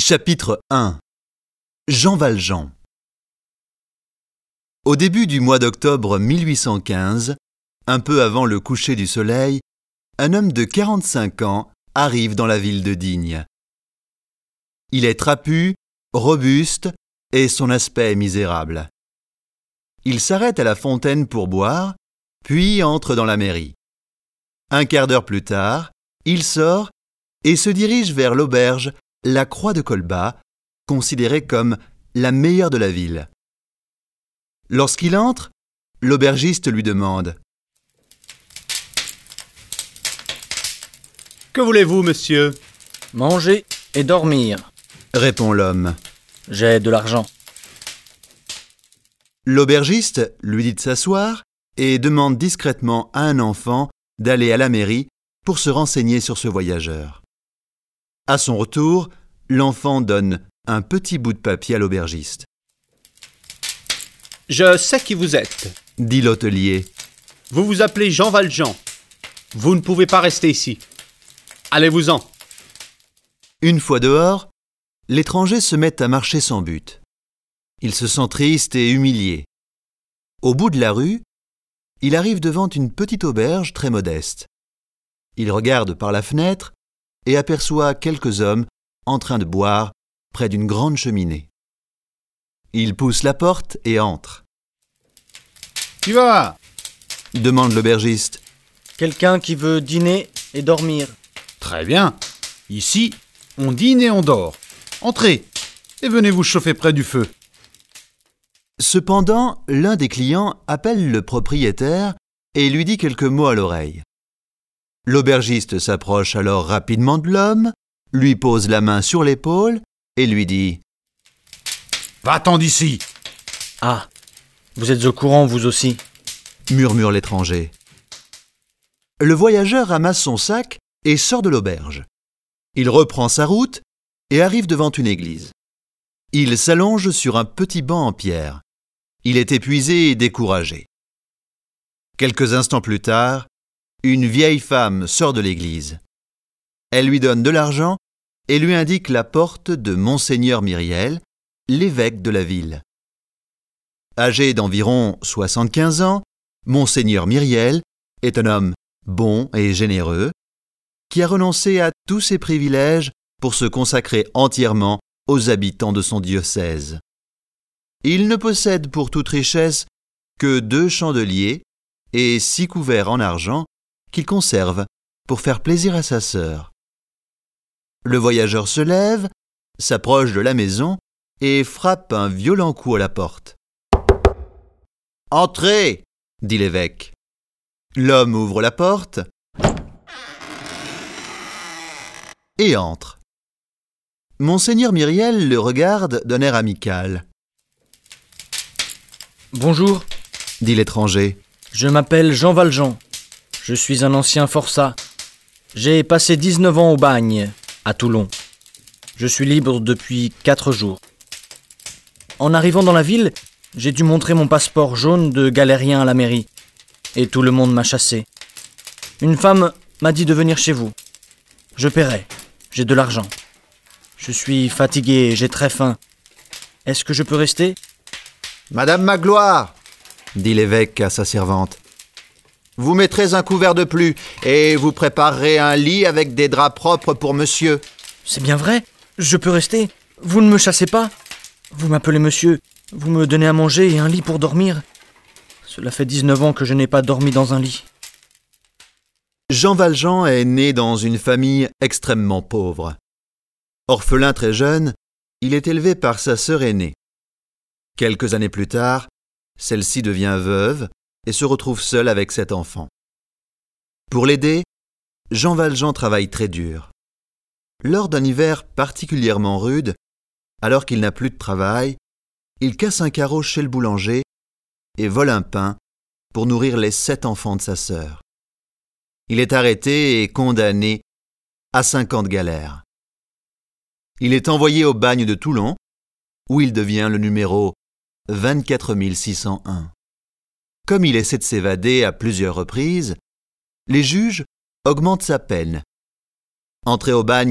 Chapitre 1. Jean Valjean. Au début du mois d'octobre 1815, un peu avant le coucher du soleil, un homme de 45 ans arrive dans la ville de Digne. Il est trapu, robuste et son aspect est misérable. Il s'arrête à la fontaine pour boire, puis entre dans la mairie. Un quart d'heure plus tard, il sort et se dirige vers l'auberge La Croix de Colbas, considérée comme la meilleure de la ville. Lorsqu'il entre, l'aubergiste lui demande « Que voulez-vous, monsieur ?»« Manger et dormir, » répond l'homme. « J'ai de l'argent. » L'aubergiste lui dit de s'asseoir et demande discrètement à un enfant d'aller à la mairie pour se renseigner sur ce voyageur. À son retour, l'enfant donne un petit bout de papier à l'aubergiste. « Je sais qui vous êtes, » dit l'hôtelier. « Vous vous appelez Jean Valjean. Vous ne pouvez pas rester ici. Allez-vous-en. » Une fois dehors, l'étranger se met à marcher sans but. Il se sent triste et humilié. Au bout de la rue, il arrive devant une petite auberge très modeste. Il regarde par la fenêtre et aperçoit quelques hommes en train de boire près d'une grande cheminée. Il pousse la porte et entre. « Qui va ?» demande l'aubergiste. « Quelqu'un qui veut dîner et dormir. »« Très bien. Ici, on dîne et on dort. Entrez et venez vous chauffer près du feu. » Cependant, l'un des clients appelle le propriétaire et lui dit quelques mots à l'oreille. L'aubergiste s'approche alors rapidement de l'homme, lui pose la main sur l'épaule et lui dit « Va-t'en d'ici !» »« Ah, vous êtes au courant vous aussi ?» murmure l'étranger. Le voyageur ramasse son sac et sort de l'auberge. Il reprend sa route et arrive devant une église. Il s'allonge sur un petit banc en pierre. Il est épuisé et découragé. Quelques instants plus tard, une vieille femme sort de l'église. Elle lui donne de l'argent et lui indique la porte de Monseigneur Myriel, l'évêque de la ville. Âgé d'environ 75 ans, Monseigneur Myriel est un homme bon et généreux qui a renoncé à tous ses privilèges pour se consacrer entièrement aux habitants de son diocèse. Il ne possède pour toute richesse que 2 chandeliers et 6 couverts en argent qu'il conserve pour faire plaisir à sa sœur. Le voyageur se lève, s'approche de la maison et frappe un violent coup à la porte. « Entrez !» dit l'évêque. L'homme ouvre la porte et entre. Monseigneur Myriel le regarde d'un air amical. « Bonjour, » dit l'étranger. « Je m'appelle Jean Valjean. Je suis un ancien forçat. J'ai passé 19 ans au bagne, à Toulon. Je suis libre depuis 4 jours. En arrivant dans la ville, j'ai dû montrer mon passeport jaune de galérien à la mairie. Et tout le monde m'a chassé. Une femme m'a dit de venir chez vous. Je paierai, j'ai de l'argent. Je suis fatigué, j'ai très faim. Est-ce que je peux rester ? » « Madame Magloire, dit l'évêque à sa servante, vous mettrez un couvert de plus et vous préparerez un lit avec des draps propres pour monsieur. »« C'est bien vrai, je peux rester. Vous ne me chassez pas. Vous m'appelez monsieur, vous me donnez à manger et un lit pour dormir. Cela fait 19 ans que je n'ai pas dormi dans un lit. » Jean Valjean est né dans une famille extrêmement pauvre. Orphelin très jeune, il est élevé par sa sœur aînée. Quelques années plus tard, celle-ci devient veuve et se retrouve seule avec 7 enfants. Pour l'aider, Jean Valjean travaille très dur. Lors d'un hiver particulièrement rude, alors qu'il n'a plus de travail, il casse un carreau chez le boulanger et vole un pain pour nourrir les 7 enfants de sa sœur. Il est arrêté et condamné à 5 ans de galère. Il est envoyé au bagne de Toulon, où il devient le numéro 24 601. Comme il essaie de s'évader à plusieurs reprises, les juges augmentent sa peine. Entré au bagne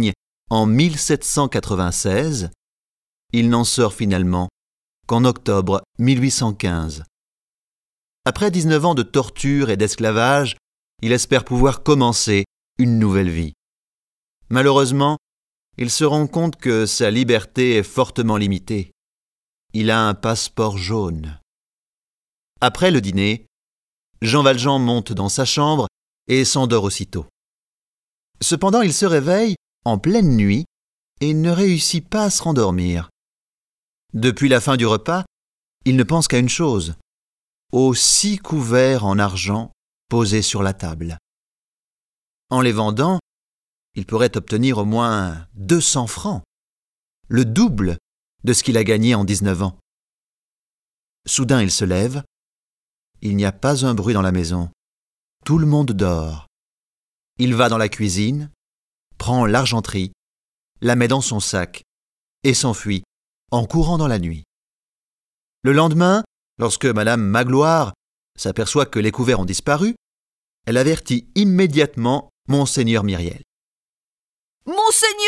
en 1796, il n'en sort finalement qu'en octobre 1815. Après 19 ans de torture et d'esclavage, il espère pouvoir commencer une nouvelle vie. Malheureusement, il se rend compte que sa liberté est fortement limitée. Il a un passeport jaune. Après le dîner, Jean Valjean monte dans sa chambre et s'endort aussitôt. Cependant, il se réveille en pleine nuit et ne réussit pas à se rendormir. Depuis la fin du repas, il ne pense qu'à une chose, aux 6 couverts en argent posés sur la table. En les vendant, il pourrait obtenir au moins 200 francs, le double de ce qu'il a gagné en 19 ans. Soudain, il se lève. Il n'y a pas un bruit dans la maison. Tout le monde dort. Il va dans la cuisine, prend l'argenterie, la met dans son sac et s'enfuit en courant dans la nuit. Le lendemain, lorsque Madame Magloire s'aperçoit que les couverts ont disparu, elle avertit immédiatement Monseigneur Myriel. « Monseigneur !»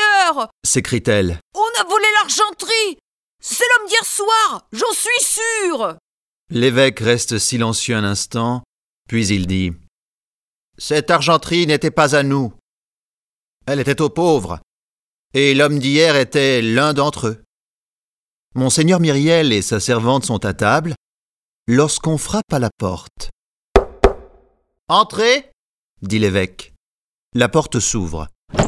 s'écrie-t-elle. « On a volé l'argenterie ! C'est l'homme d'hier soir, j'en suis sûre !» L'évêque reste silencieux un instant, puis il dit « Cette argenterie n'était pas à nous. Elle était aux pauvres, et l'homme d'hier était l'un d'entre eux. » Monseigneur Myriel et sa servante sont à table, lorsqu'on frappe à la porte. « Entrez !» dit l'évêque. La porte s'ouvre.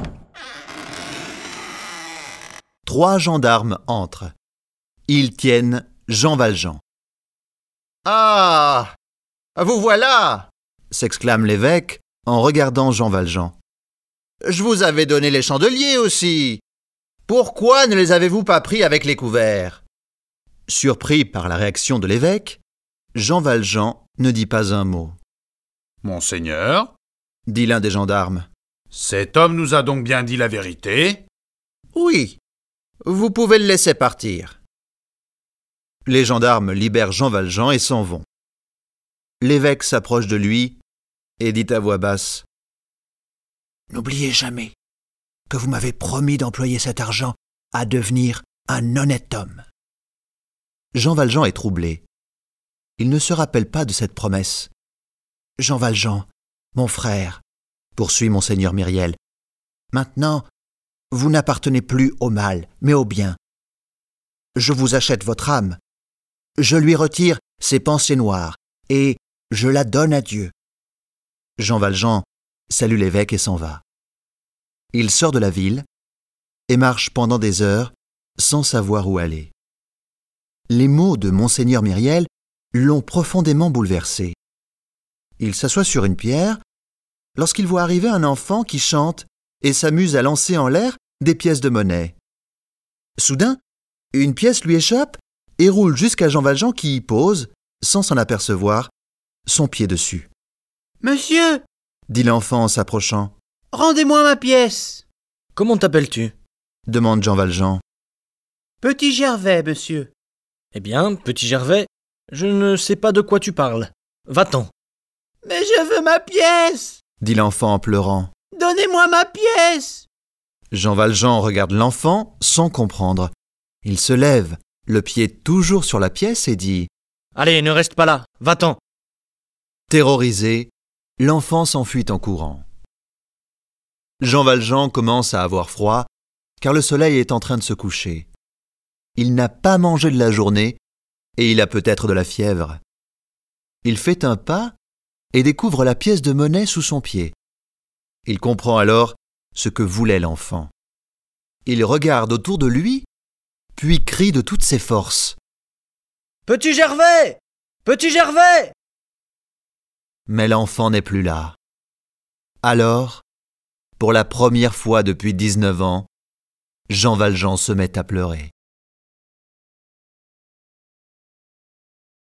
3 gendarmes entrent. Ils tiennent Jean Valjean. « Ah, vous voilà !» s'exclame l'évêque en regardant Jean Valjean. « Je vous avais donné les chandeliers aussi. Pourquoi ne les avez-vous pas pris avec les couverts ?» Surpris par la réaction de l'évêque, Jean Valjean ne dit pas un mot. « Monseigneur, dit l'un des gendarmes. Cet homme nous a donc bien dit la vérité ? Oui, vous pouvez le laisser partir. Les gendarmes libèrent Jean Valjean et s'en vont. L'évêque s'approche de lui et dit à voix basse : « N'oubliez jamais que vous m'avez promis d'employer cet argent à devenir un honnête homme. » Jean Valjean est troublé. Il ne se rappelle pas de cette promesse. « Jean Valjean, mon frère, poursuit Monseigneur Myriel, maintenant, vous n'appartenez plus au mal, mais au bien. Je vous achète votre âme. Je lui retire ses pensées noires et je la donne à Dieu. » Jean Valjean salue l'évêque et s'en va. Il sort de la ville et marche pendant des heures sans savoir où aller. Les mots de Monseigneur Myriel l'ont profondément bouleversé. Il s'assoit sur une pierre lorsqu'il voit arriver un enfant qui chante et s'amuse à lancer en l'air des pièces de monnaie. Soudain, une pièce lui échappe et roule jusqu'à Jean Valjean qui y pose, sans s'en apercevoir, son pied dessus. « Monsieur !» dit l'enfant en s'approchant. « Rendez-moi ma pièce !»« Comment t'appelles-tu » demande Jean Valjean. « Petit Gervais, monsieur. »« Eh bien, petit Gervais, je ne sais pas de quoi tu parles. Va-t'en. »« Mais je veux ma pièce !» dit l'enfant en pleurant. « Donnez-moi ma pièce !» Jean Valjean regarde l'enfant sans comprendre. Il se lève, le pied toujours sur la pièce, et dit : « Allez, ne reste pas là, va-t'en. » Terrorisé, l'enfant s'enfuit en courant. Jean Valjean commence à avoir froid, car le soleil est en train de se coucher. Il n'a pas mangé de la journée, et il a peut-être de la fièvre. Il fait un pas et découvre la pièce de monnaie sous son pied. Il comprend alors ce que voulait l'enfant. Il regarde autour de lui, puis crie de toutes ses forces : « Petit Gervais ! Petit Gervais !» Mais l'enfant n'est plus là. Alors, pour la première fois depuis 19 ans, Jean Valjean se met à pleurer.